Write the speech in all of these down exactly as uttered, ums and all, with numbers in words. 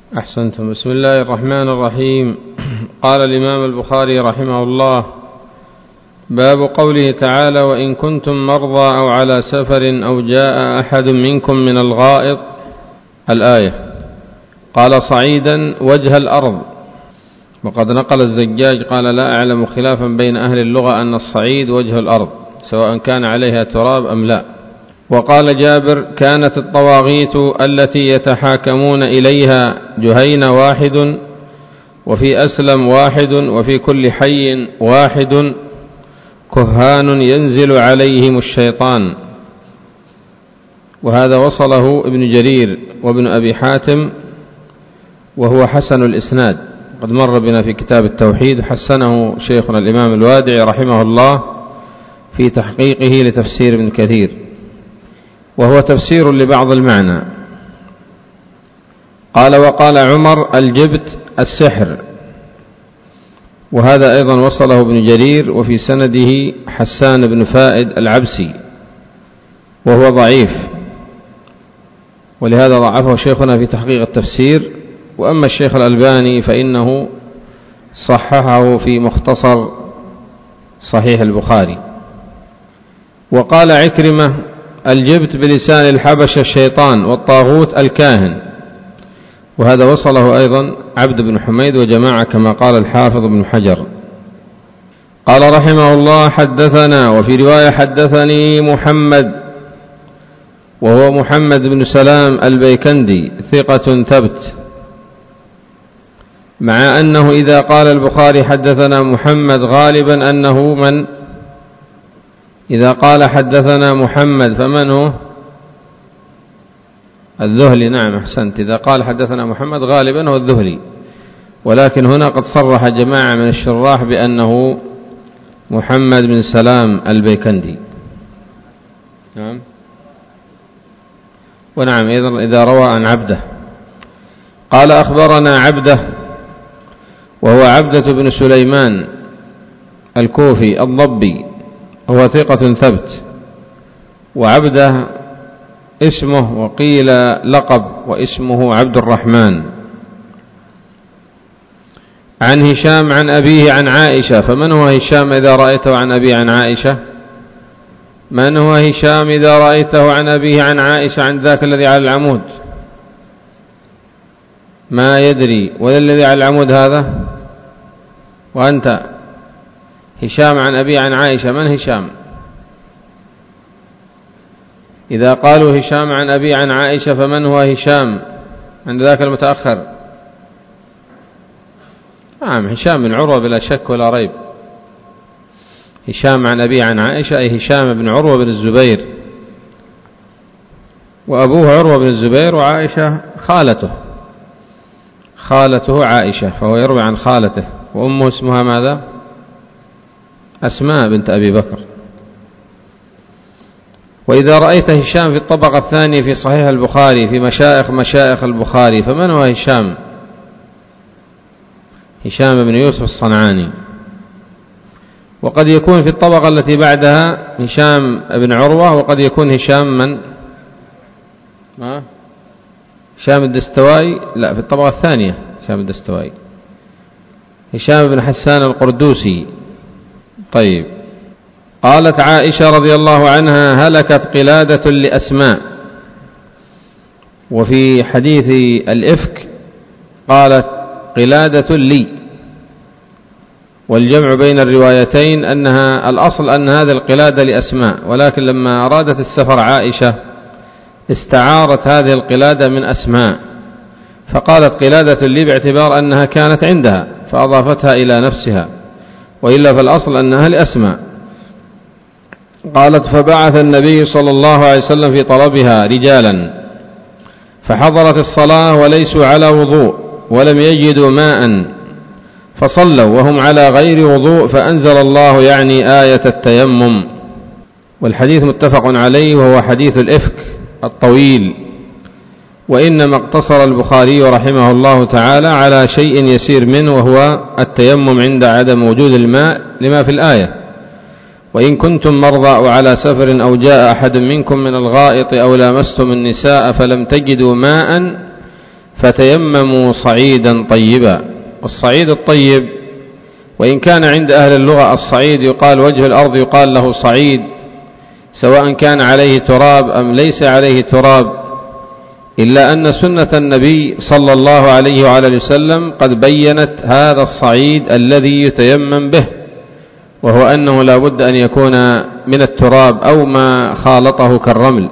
أحسنتم. بسم الله الرحمن الرحيم. قال الإمام البخاري رحمه الله: باب قوله تعالى: وإن كنتم مرضى أو على سفر أو جاء أحد منكم من الغائط. الآية. قال: صعيدا وجه الأرض. وقد نقل الزجاج قال: لا أعلم خلافا بين أهل اللغة أن الصعيد وجه الأرض سواء كان عليها تراب أم لا. وقال جابر: كانت الطواغيت التي يتحاكمون إليها جهين واحد، وفي أسلم واحد، وفي كل حي واحد، كهان ينزل عليهم الشيطان. وهذا وصله ابن جرير وابن أبي حاتم وهو حسن الإسناد، قد مر بنا في كتاب التوحيد، حسنه شيخنا الإمام الوادعي رحمه الله في تحقيقه لتفسير ابن كثير، وهو تفسير لبعض المعنى. قال: وقال عمر: الجبت السحر. وهذا أيضا وصله ابن جرير، وفي سنده حسان بن فائد العبسي وهو ضعيف، ولهذا ضعفه شيخنا في تحقيق التفسير. وأما الشيخ الألباني فإنه صححه في مختصر صحيح البخاري. وقال عكرمة: الجبت بلسان الحبش الشيطان، والطاغوت الكاهن. وهذا وصله أيضا عبد بن حميد وجماعة كما قال الحافظ بن حجر. قال رحمه الله: حدثنا، وفي رواية حدثني محمد، وهو محمد بن سلام البيكندي ثقة ثبت، مع أنه إذا قال البخاري حدثنا محمد غالبا أنه من؟ إذا قال حدثنا محمد فمن هو؟ الذهلي. نعم أحسنت. إذا قال حدثنا محمد غالبا هو الذهلي، ولكن هنا قد صرح جماعة من الشراح بأنه محمد بن سلام البيكندي. نعم. ونعم إذا روى عن عبده. قال: أخبرنا عبده، وهو عبدة بن سليمان الكوفي الضبي، هو ثقة ثبت. وعبده اسمه، وقيل لقب، واسمه عبد الرحمن. عن هشام عن أبيه عن عائشة. فمن هو هشام إذا رأيته عن أبيه عن عائشة؟ من هو هشام إذا رأيته عن أبيه عن عائشة؟ عن ذاك الذي على العمود؟ ما يدري. ولا الذي على العمود هذا؟ وأنت هشام عن أبيه عن عائشة، من هشام؟ إذا قالوا هشام عن أبيه عن عائشة فمن هو هشام عند ذاك المتأخر؟ نعم هشام بن عروة بلا شك ولا ريب. هشام عن أبيه عن عائشة أي هشام بن عروة بن الزبير، وأبوه عروة بن الزبير، وعائشة خالته خالته عائشة، فهو يروي عن خالته. وأمه اسمها ماذا؟ أسماء بنت أبي بكر. وإذا رأيت هشام في الطبقة الثانية في صحيح البخاري في مشايخ مشايخ البخاري فمن هو هشام؟ هشام بن يوسف الصنعاني. وقد يكون في الطبقة التي بعدها هشام بن عروة، وقد يكون هشام من؟ ما؟ هشام الدستوائي. لا، في الطبقة الثانية هشام الدستوائي، هشام بن حسان القردوسي. طيب. قالت عائشة رضي الله عنها: هلكت قلادة لأسماء. وفي حديث الإفك قالت: قلادة لي. والجمع بين الروايتين أنها الأصل أن هذه القلادة لأسماء، ولكن لما أرادت السفر عائشة استعارت هذه القلادة من أسماء، فقالت: قلادة لي، باعتبار أنها كانت عندها فأضافتها إلى نفسها، وإلا فالأصل أنها لأسماء. قالت: فبعث النبي صلى الله عليه وسلم في طلبها رجالا، فحضرت الصلاة وليسوا على وضوء ولم يجدوا ماء، فصلوا وهم على غير وضوء، فأنزل الله يعني آية التيمم. والحديث متفق عليه، وهو حديث الإفك الطويل. وإنما اقتصر البخاري رحمه الله تعالى على شيء يسير منه، وهو التيمم عند عدم وجود الماء لما في الآية: وإن كنتم مرضى أو على سفر أو جاء أحد منكم من الغائط أو لامستم النساء فلم تجدوا ماء فتيمموا صعيدا طيبا. والصعيد الطيب وإن كان عند أهل اللغة الصعيد يقال وجه الأرض يقال له صعيد، سواء كان عليه تراب أم ليس عليه تراب، إلا أن سنة النبي صلى الله عليه وعلى وسلم قد بيّنت هذا الصعيد الذي يتيمم به، وهو أنه لا بد أن يكون من التراب أو ما خالطه كالرمل،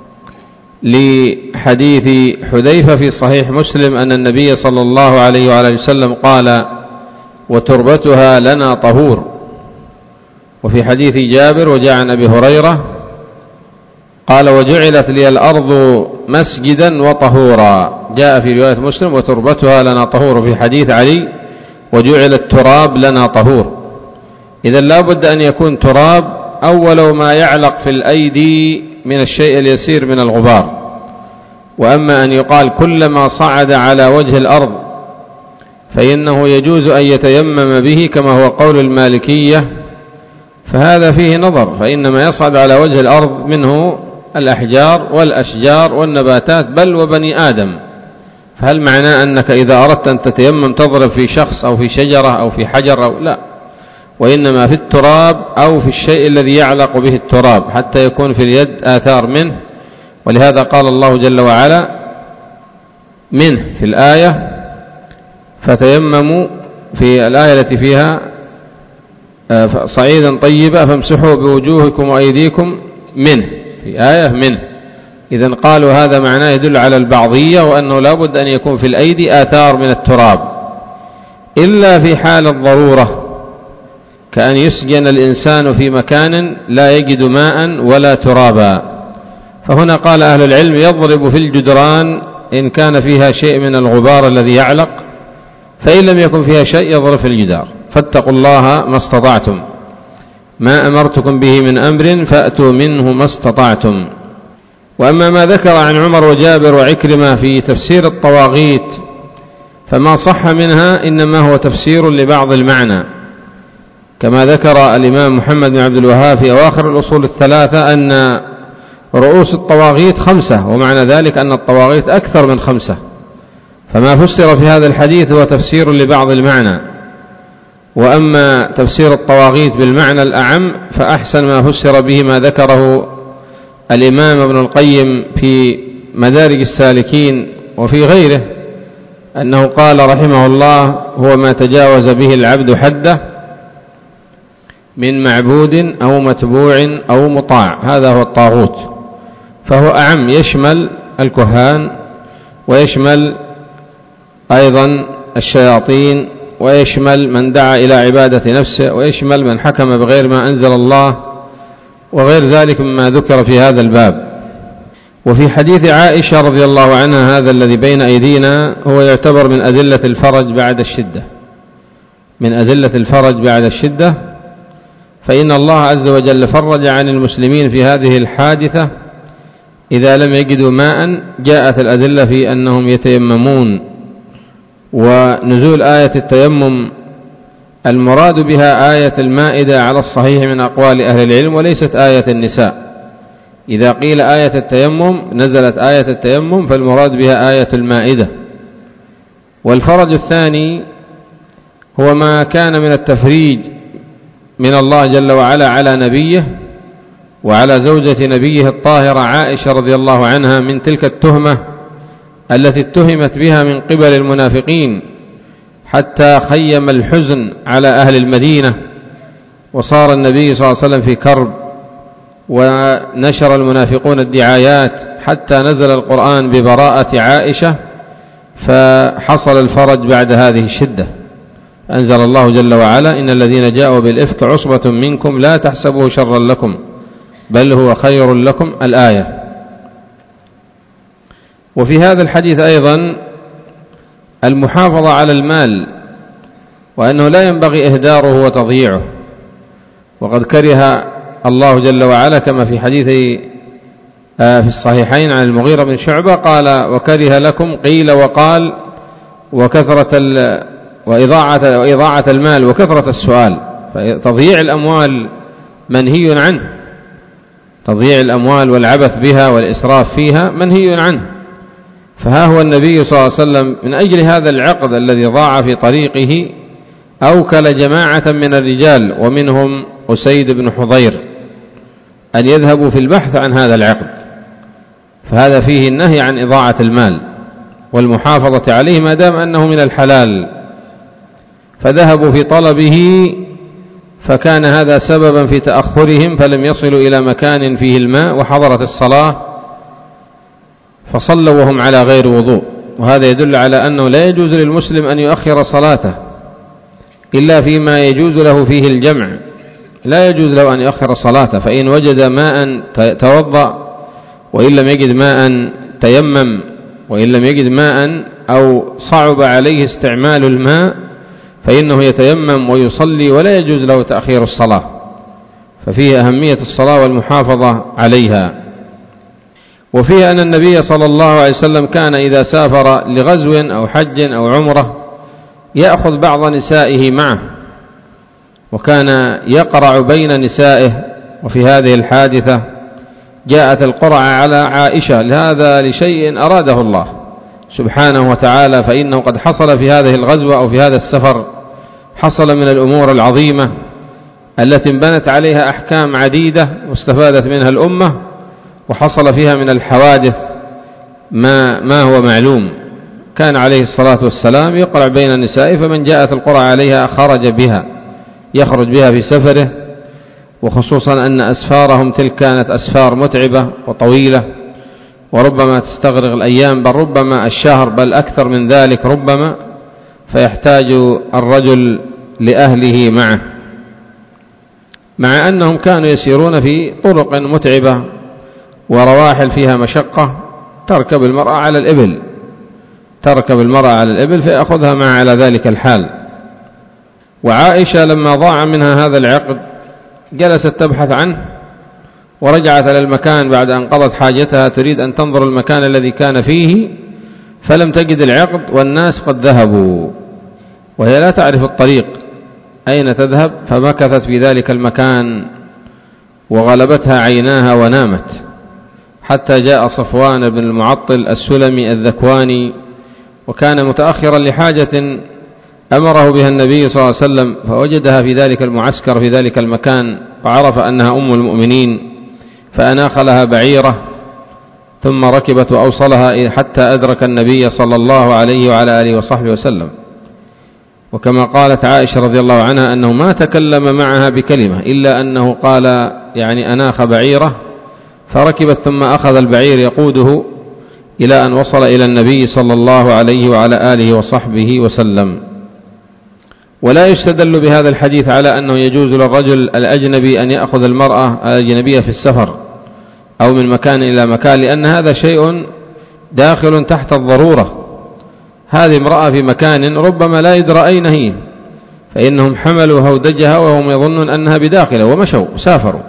لحديث حذيفة في صحيح مسلم أن النبي صلى الله عليه وعلى وسلم قال: وتربتها لنا طهور. وفي حديث جابر وجاء عن أبي هريرة قال: وجعلت لي الأرض مسجدا وطهورا. جاء في رواية مسلم: وتربتها لنا طهور. في حديث علي: وجعل التراب لنا طهور. إذن لا بد أن يكون تراب أول ما يعلق في الأيدي من الشيء اليسير من الغبار. وأما أن يقال كلما صعد على وجه الأرض فإنه يجوز أن يتيمم به كما هو قول المالكية، فهذا فيه نظر، فإنما يصعد على وجه الأرض منه الأحجار والأشجار والنباتات بل وبني آدم، فهل معناه أنك إذا أردت أن تتيمم تضرب في شخص أو في شجرة أو في حجر أو لا، وإنما في التراب أو في الشيء الذي يعلق به التراب حتى يكون في اليد آثار منه. ولهذا قال الله جل وعلا منه في الآية: فتيمموا، في الآية التي فيها صعيدا طيبا فامسحوا بوجوهكم وأيديكم منه، في آية منه. إذن قالوا هذا معناه يدل على البعضية، وأنه لا بد أن يكون في الأيدي آثار من التراب إلا في حال الضرورة، كأن يسجن الإنسان في مكان لا يجد ماء ولا ترابا، فهنا قال أهل العلم يضرب في الجدران إن كان فيها شيء من الغبار الذي يعلق، فإن لم يكن فيها شيء يضرب في الجدار. فاتقوا الله ما استطعتم، ما أمرتكم به من أمر فأتوا منه ما استطعتم. وأما ما ذكر عن عمر وجابر وعكرمة في تفسير الطواغيت فما صح منها إنما هو تفسير لبعض المعنى، كما ذكر الإمام محمد بن عبد الوهاب في أواخر الأصول الثلاثة أن رؤوس الطواغيت خمسة، ومعنى ذلك أن الطواغيت أكثر من خمسة، فما فسر في هذا الحديث هو تفسير لبعض المعنى. وأما تفسير الطواغيت بالمعنى الأعم فأحسن ما فسر به ما ذكره الإمام ابن القيم في مدارج السالكين وفي غيره، أنه قال رحمه الله: هو ما تجاوز به العبد حده من معبود أو متبوع أو مطاع، هذا هو الطاغوت، فهو أعم، يشمل الكهان ويشمل أيضا الشياطين ويشمل من دعا إلى عبادة نفسه ويشمل من حكم بغير ما أنزل الله وغير ذلك مما ذكر في هذا الباب. وفي حديث عائشة رضي الله عنها هذا الذي بين أيدينا هو يعتبر من أدلة الفرج بعد الشدة، من أدلة الفرج بعد الشدة، فإن الله عز وجل فرج عن المسلمين في هذه الحادثة إذا لم يجدوا ماء. جاءت الأدلة في أنهم يتيممون، ونزول آية التيمم المراد بها آية المائدة على الصحيح من أقوال أهل العلم وليست آية النساء. إذا قيل آية التيمم نزلت آية التيمم فالمراد بها آية المائدة. والفرج الثاني هو ما كان من التفريج من الله جل وعلا على نبيه وعلى زوجة نبيه الطاهرة عائشة رضي الله عنها من تلك التهمة التي اتهمت بها من قبل المنافقين، حتى خيم الحزن على أهل المدينة، وصار النبي صلى الله عليه وسلم في كرب، ونشر المنافقون الدعايات حتى نزل القرآن ببراءة عائشة، فحصل الفرج بعد هذه الشدة. أنزل الله جل وعلا: إن الذين جاءوا بالإفك عصبة منكم لا تحسبوه شرا لكم بل هو خير لكم، الآية. وفي هذا الحديث أيضا المحافظة على المال، وأنه لا ينبغي إهداره وتضييعه، وقد كره الله جل وعلا كما في حديث في الصحيحين عن المغيرة بن شعبة قال: وكره لكم قيل وقال وكثرة وإضاعة, وإضاعة المال وكثرة السؤال. فتضييع الأموال منهي عنه، تضييع الأموال والعبث بها والإسراف فيها منهي عنه، فها هو النبي صلى الله عليه وسلم من أجل هذا العقد الذي ضاع في طريقه أوكل جماعة من الرجال ومنهم أسيد بن حضير أن يذهبوا في البحث عن هذا العقد، فهذا فيه النهي عن إضاعة المال والمحافظة عليه ما دام أنه من الحلال، فذهبوا في طلبه، فكان هذا سببا في تأخرهم فلم يصلوا إلى مكان فيه الماء وحضرت الصلاة فصلوا وهم على غير وضوء. وهذا يدل على أنه لا يجوز للمسلم أن يؤخر صلاته إلا فيما يجوز له فيه الجمع، لا يجوز له أن يؤخر صلاته، فإن وجد ماء توضأ، وإن لم يجد ماء تيمم، وإن لم يجد ماء أو صعب عليه استعمال الماء فإنه يتيمم ويصلي، ولا يجوز له تأخير الصلاة، ففيه أهمية الصلاة والمحافظة عليها. وفيه أن النبي صلى الله عليه وسلم كان إذا سافر لغزو أو حج أو عمرة يأخذ بعض نسائه معه، وكان يقرع بين نسائه. وفي هذه الحادثة جاءت القرعة على عائشة لهذا لشيء أراده الله سبحانه وتعالى، فإنه قد حصل في هذه الغزوة أو في هذا السفر حصل من الأمور العظيمة التي انبنت عليها أحكام عديدة واستفادت منها الأمة، وحصل فيها من الحوادث ما, ما هو معلوم. كان عليه الصلاة والسلام يقرع بين النساء، فمن جاءت القرعة عليها خرج بها، يخرج بها في سفره، وخصوصا أن أسفارهم تلك كانت أسفار متعبة وطويلة، وربما تستغرق الأيام، بل ربما الشهر، بل أكثر من ذلك ربما، فيحتاج الرجل لأهله معه، مع أنهم كانوا يسيرون في طرق متعبة ورواحل فيها مشقة، تركب المرأة على الإبل تركب المرأة على الإبل فيأخذها معه على ذلك الحال. وعائشة لما ضاع منها هذا العقد جلست تبحث عنه، ورجعت إلى المكان بعد أن قضت حاجتها تريد أن تنظر المكان الذي كان فيه، فلم تجد العقد والناس قد ذهبوا، وهي لا تعرف الطريق أين تذهب، فمكثت في ذلك المكان وغلبتها عيناها ونامت، حتى جاء صفوان بن المعطل السلمي الذكواني، وكان متأخرا لحاجة أمره بها النبي صلى الله عليه وسلم، فوجدها في ذلك المعسكر في ذلك المكان، وعرف أنها أم المؤمنين، فأناخ لها بعيرة ثم ركبت وأوصلها حتى أدرك النبي صلى الله عليه وعلى آله وصحبه وسلم. وكما قالت عائشة رضي الله عنها أنه ما تكلم معها بكلمة إلا أنه قال يعني أناخ بعيرة، فركبت ثم أخذ البعير يقوده إلى أن وصل إلى النبي صلى الله عليه وعلى آله وصحبه وسلم. ولا يستدل بهذا الحديث على أنه يجوز للرجل الأجنبي أن يأخذ المرأة الأجنبية في السفر أو من مكان إلى مكان، لأن هذا شيء داخل تحت الضرورة. هذه امرأة في مكان ربما لا يدرى أين هي، فإنهم حملوا هودجها وهم يظنون أنها بداخله ومشوا سافروا.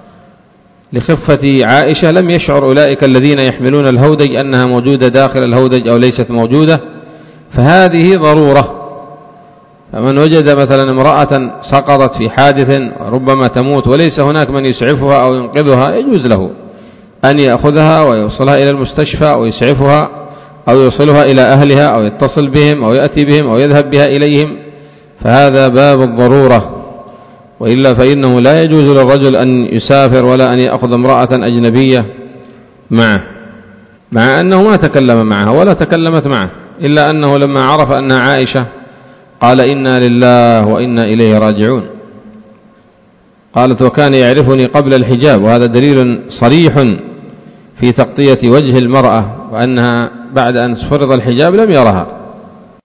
لخفة عائشة لم يشعر أولئك الذين يحملون الهودج أنها موجودة داخل الهودج أو ليست موجودة، فهذه ضرورة. فمن وجد مثلا امرأة سقطت في حادث وربما تموت وليس هناك من يسعفها أو ينقذها، يجوز له أن يأخذها ويوصلها إلى المستشفى أو يسعفها أو يوصلها إلى أهلها أو يتصل بهم أو يأتي بهم أو يذهب بها إليهم، فهذا باب الضرورة. وإلا فإنه لا يجوز للرجل أن يسافر ولا أن يأخذ امرأة أجنبية معه، مع أنه ما تكلم معها ولا تكلمت معه، إلا أنه لما عرف أنها عائشة قال إنا لله وإنا إليه راجعون. قالت وكان يعرفني قبل الحجاب، وهذا دليل صريح في تغطية وجه المرأة، وأنها بعد أن فرض الحجاب لم يرها.